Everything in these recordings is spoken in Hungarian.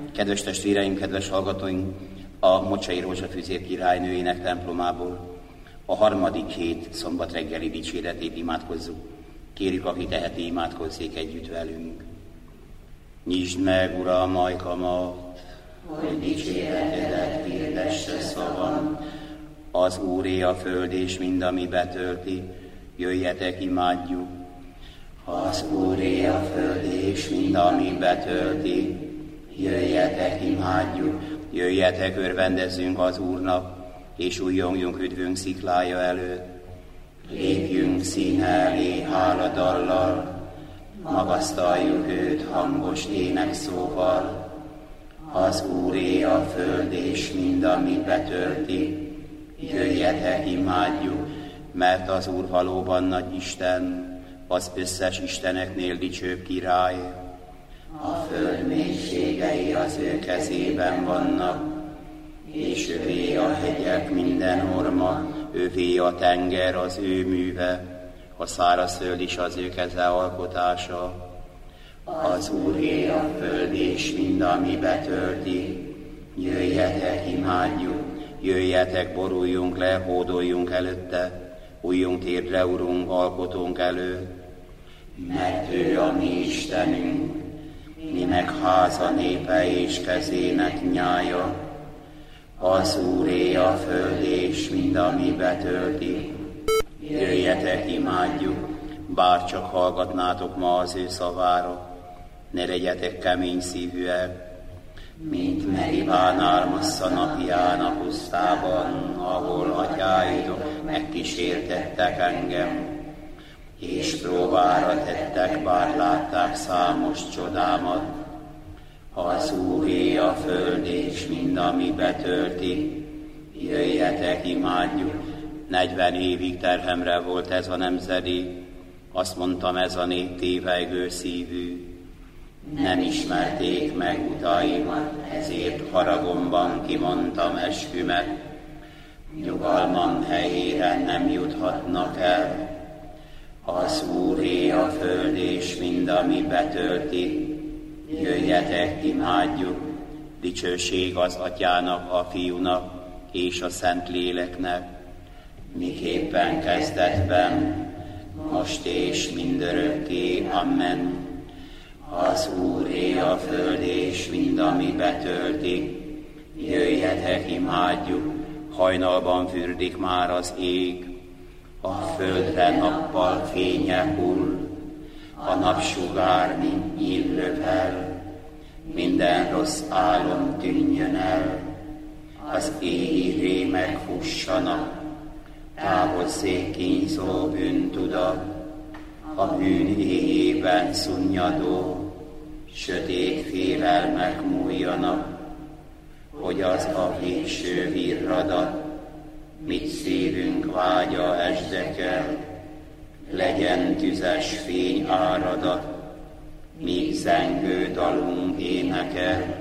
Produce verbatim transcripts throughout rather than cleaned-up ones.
Kedves testvéreim, kedves hallgatóink, a Mocsai Rózsafűzér királynőjének templomából a harmadik hét szombat reggeli dicséretét imádkozzuk. Kérjük, aki teheti, imádkozzék együtt velünk. Nyisd meg, Uram, ajkamat, hogy dicséretedet hirdesse szavam. Az Úré a föld és mind, ami betölti, jöjjetek, imádjuk. Az Úré a föld és mind, ami betölti, jöjjetek, imádjuk. Jöjjetek, örvendezzünk az Úrnak, és újjongjunk üdvünk sziklája előtt. Lépjünk színe elé háladallal, magasztaljuk őt hangos énekszóval. Az Úré a föld és mind, ami betölti, jöjjetek, imádjuk, mert az Úr valóban nagy Isten, az összes isteneknél dicsőbb király. A föld mélységei az ő kezében vannak, és övé a hegyek minden orma, övé a tenger az ő műve, a szárazföld is az ő keze alkotása. Az Úré a föld és mind, ami betölti, jöjjetek, imádjuk, jöjjetek, boruljunk le, hódoljunk előtte, újjunk térdre, Urunk, alkotónk előtt. Mert ő a mi Istenünk, mi meg háza népe és kezének nyája. Az Úré a föld és mind, ami betölti, jöjjetek, imádjuk, bár csak hallgatnátok ma az ő szavára, ne legyetek kemény szívűek, mint Meribán ármassza napján a pusztában, ahol atyáidok megkísértettek engem, és próbára tettek, bár látták számos csodámat. Az Úré a föld és mind, ami betölti, jöjjetek, imádjuk. Negyven évig terhemre volt ez a nemzedék, azt mondtam, ez a nép tévejgő szívű. Nem ismerték meg utaimat, ezért haragomban kimondtam eskümet. Nyugalmam helyére nem juthatnak el. Az Úré a föld és mind, ami betölti, jöjjetek, imádjuk. Dicsőség az Atyának, a Fiúnak és a Szentléleknek, miképpen kezdetben, most és mindörökké. Amen. Az Úré a föld és mind, ami betölti, jöjjetek, imádjuk. Hajnalban fürdik már az ég, a földre nappal fénye hull, a napsugár, mint nyíl rövel, minden rossz álom tűnjön el, az égi rémek fussanak, távozzék kínzó bűntudat, a bűn éjében szunnyadó, sötét félelmek múljanak, hogy az a végső virradat, mit szívünk vágya esdekel, legyen tüzes fény áradat, míg zengő dalunk énekel.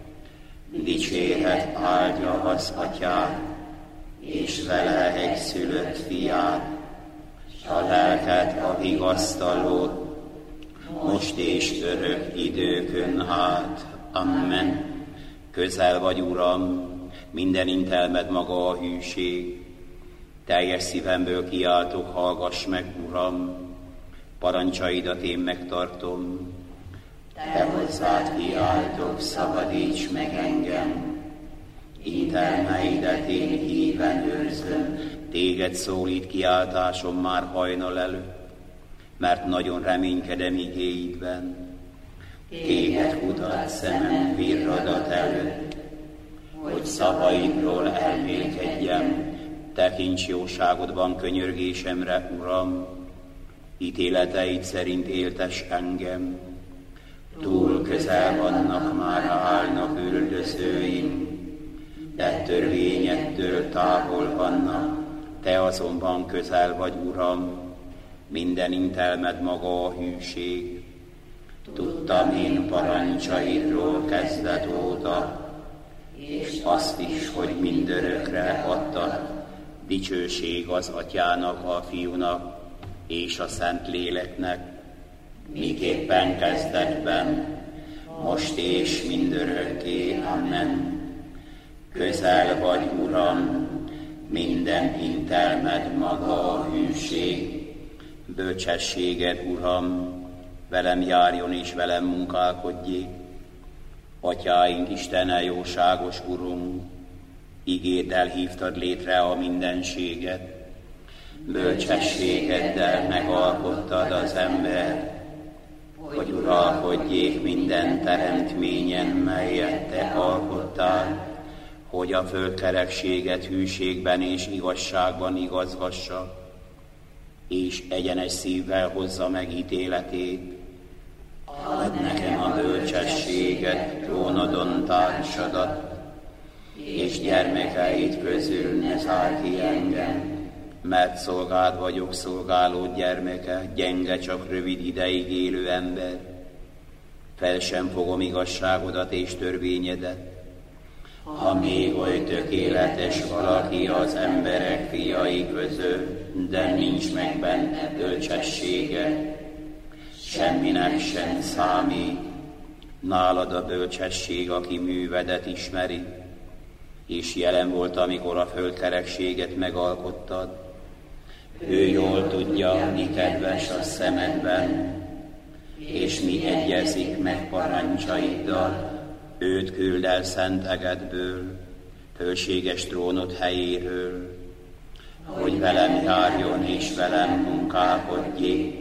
Dicséret áldja az Atyát, és vele egyszülött fiát, a lelket, a vigasztalót, most és örök időkön át. Amen. Közel vagy, Uram, minden intelmed maga a hűség. Teljes szívemből kiáltok, hallgass meg, Uram, parancsaidat én megtartom. Te hozzád kiáltok, szabadíts meg engem. Intelmeidet én híven őrzöm. Téged szólít kiáltásom már hajnal előtt, mert nagyon reménykedem igéidben. Téged kutat szemem virradat előtt, hogy szavaidról elmélkedjem, tekints jóságodban könyörgésemre, Uram, ítéleteid szerint éltes engem. Túl közel vannak, már állnak üldözőim, de törvényettől távol vannak, te azonban közel vagy, Uram, minden intelmed maga a hűség. Tudtam én parancsaidról kezdet óta, és azt is, hogy mindörökre adtak. Dicsőség az Atyának, a Fiúnak és a Szentléleknek, miképpen kezdetben, most most és mindörökké. Amen. Közel vagy, Uram, minden intelmed maga a hűség. Bölcsességed, Uram, velem járjon és velem munkálkodjék. Atyáink Istene, jóságos Urunk, igéddel hívtad létre a mindenséget. Bölcsességeddel megalkottad az ember, hogy uralkodjék minden teremtményen, melyet te alkottál, hogy a földkerekséget hűségben és igazságban igazgassa, és egyenes szívvel hozza meg ítéletét. Add nekem a bölcsességet, trónodon társadat, és gyermekeid közül ne zárj ki engem, mert szolgád vagyok, szolgálód gyermeke, gyenge, csak rövid ideig élő ember. Fel sem fogom igazságodat és törvényedet. Ha még oly tökéletes valaki az emberek fiai közül, de nincs meg benne bölcsessége, semminek sem számít. Nálad a bölcsesség, aki művedet ismeri, és jelen volt, amikor a földkerekséget megalkottad. Ő jól tudja, mi kedves a szemedben, és mi egyezik meg parancsaiddal. Őt küld el szent egedből, hőséges trónod helyéről, hogy velem járjon és velem munkálkodjék,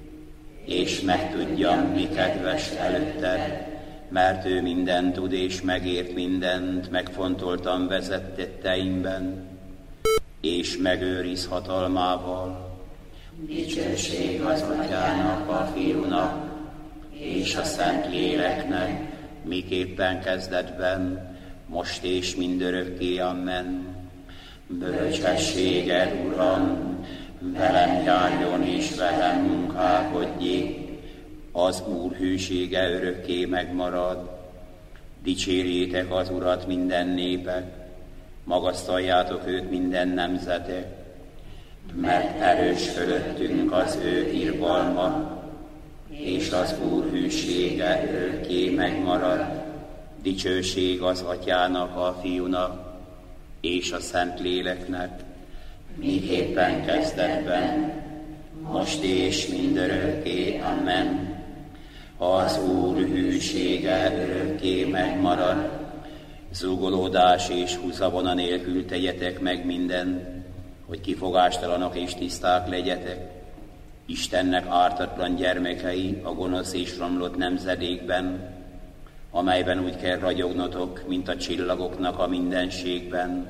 és megtudjam, mi kedves előtted, mert ő mindent tud és megért mindent, megfontoltam vezetteimben, és megőriz hatalmával. Dicsőség az Atyának, a Fiúnak, és a Szent Léleknek, miképpen kezdetben, most és mindörökké. Amen. Bölcsességed, Uram, velem járjon és velem munkálkodjék, az Úr hűsége örökké megmarad. Dicsérjétek az Urat minden népek, magasztaljátok őt minden nemzetek, mert erős fölöttünk az ő irgalma, és az Úr hűsége örökké megmarad. Dicsőség az Atyának, a Fiúnak, és a Szent Léleknek, miképpen kezdetben, most és mindörökké. Amen. Az Úr hűsége örökké megmarad. Zúgolódás és húzavona nélkül tegyetek meg mindent, hogy kifogástalanok és tiszták legyetek. Istennek ártatlan gyermekei a gonosz és romlott nemzedékben, amelyben úgy kell ragyognotok, mint a csillagoknak a mindenségben.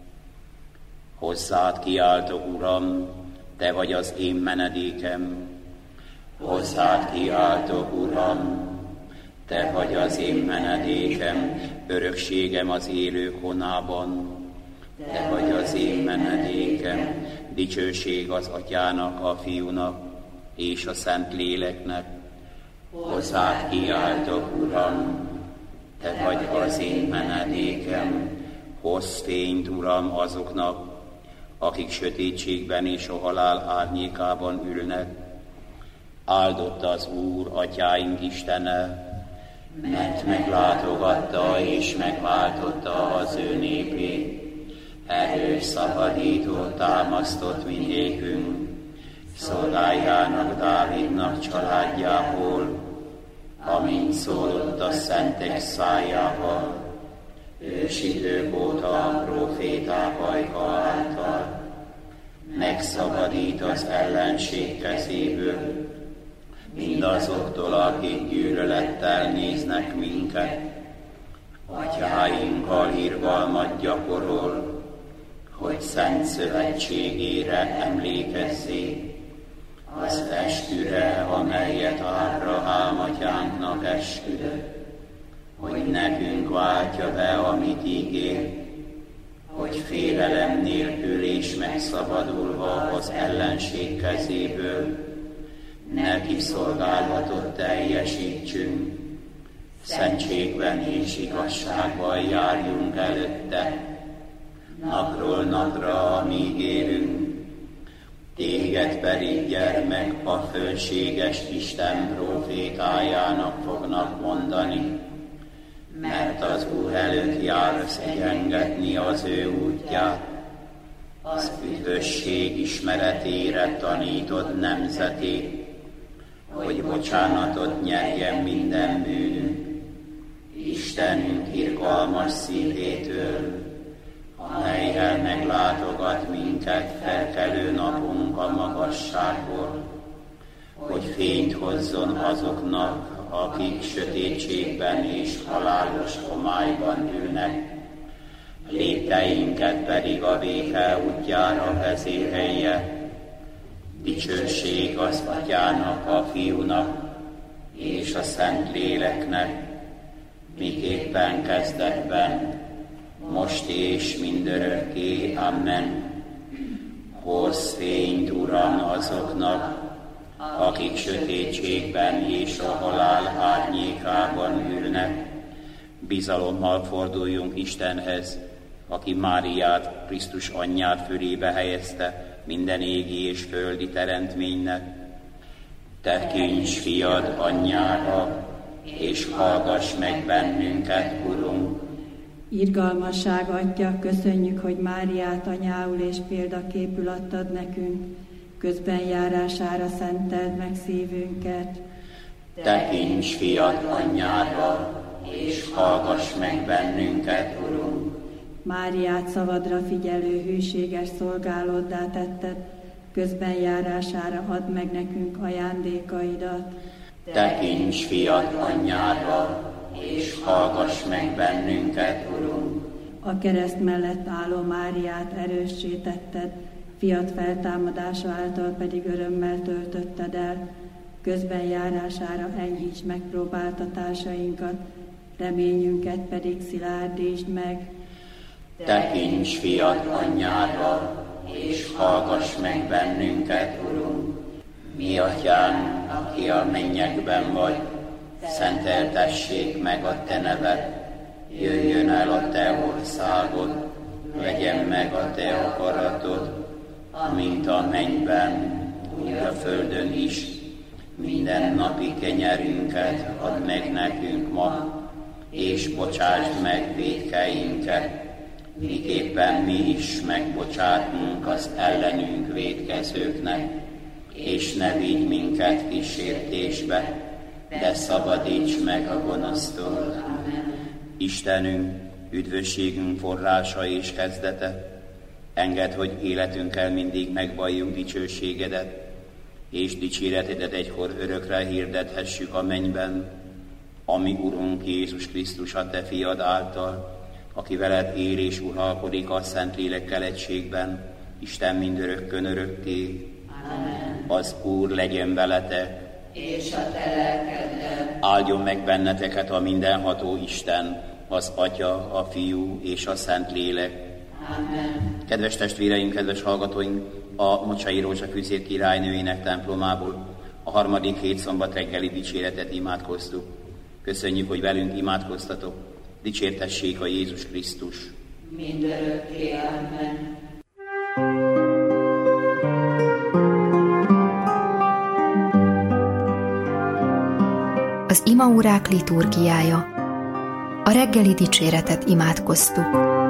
Hozzád kiáltok, Uram, te vagy az én menedékem. Hozzád kiáltok, Uram, te vagy az én menedékem, örökségem az élők honában. Te vagy az én menedékem, dicsőség az Atyának, a Fiúnak, és a Szent Léleknek. Hozzád kiáltok, Uram, te vagy az én menedékem, hozz fényt, Uram, azoknak, akik sötétségben és a halál árnyékában ülnek. Áldott az Úr, Atyáink Istene, mert meglátogatta és megváltotta az ő népét. Erős szabadító támasztott mindékünk, szolgájának, Dávidnak családjából, amint szólott a szentek szájával, ősidők óta a próféták ajka által. Megszabadít az ellenség kezéből, mindazoktól, akik gyűlölettel néznek minket. Atyáinkkal irgalmat gyakorol, hogy szent szövetségére emlékezzék, az esküre, amelyet Ábrahám atyánknak esküdött, hogy nekünk váltja be, amit ígér, hogy félelem nélkül és megszabadulva az ellenség kezéből neki szolgálatot teljesítsünk, szentségben és igazságban járjunk előtte, napról napra, amíg élünk. Téged pedig, gyermek, a fölséges Isten prófétájának fognak mondani, mert az Úr előtt jár szegyengetni az ő útját. Az üdvösség ismeretére tanítod nemzetét, hogy bocsánatot nyerjen minden bűnünk. Istenünk irgalmas szívétől, amellyel meglátogat minket felkelő napunk a magasságból, hogy fényt hozzon azoknak, akik sötétségben és halálos homályban ülnek, lépteinket pedig a béke útjára vezérelje. Dicsőség az Atyának, a Fiúnak és a Szentléleknek, miképpen kezdetben, most és mindörökké. Amen. Hozz fényt, Uram, azoknak, akik sötétségben és a halál árnyékában ülnek. Bizalommal forduljunk Istenhez, aki Máriát, Krisztus anyját fölébe helyezte minden égi és földi teremtménynek. Tekints fiad anyjára, és hallgass meg bennünket, Urunk. Irgalmasság Atya, köszönjük, hogy Máriát anyául és példaképül adtad nekünk, közben járására szenteld meg szívünket. Tekints fiad anyjára, és hallgass meg bennünket, Urunk. Máriát szavadra figyelő hűséges szolgálóddá tetted, közben járására add meg nekünk ajándékaidat. Tekints fiad anyjára, és hallgass meg bennünket, Urunk. A kereszt mellett álló Máriát erőssé tetted, fiad feltámadása által pedig örömmel töltötted el, közben járására enyhíts megpróbáltatásainkat, reményünket pedig szilárdítsd meg. Tekints fiad anyjára, és hallgass meg bennünket, Urunk. Mi Atyánk, aki a mennyekben vagy, szenteltessék meg a te neved, jöjjön el a te országod, legyen meg a te akaratod, amint a mennyben, úgy a földön is. Minden napi kenyerünket add meg nekünk ma, és bocsásd meg vétkeinket, miképpen mi is megbocsátunk az ellenünk vétkezőknek, és ne vigy minket kísértésbe, de szabadíts meg a gonosztól. Istenünk, üdvösségünk forrása és kezdete, engedd, hogy életünkkel mindig megvalljunk dicsőségedet, és dicséretedet egykor örökre hirdethessük a mennyben, ami Urunk Jézus Krisztus a te fiad által, aki veled él és uralkodik a Szentlélekkel egységben, Isten mindörökkön örökké. Amen. Az Úr legyen veletek, és a te lelkeddel. Áldjon meg benneteket a mindenható Isten, az Atya, a Fiú és a Szentlélek. Amen. Kedves testvéreim, kedves hallgatóink, a Mocsai Rózsa Füzér királynőjének templomából a harmadik hét szombat reggeli dicséretet imádkoztuk. Köszönjük, hogy velünk imádkoztatok. Dicsértessék a Jézus Krisztus. Mindörökké. Amen. Az imaórák liturgiája. A reggeli dicséretet imádkoztuk.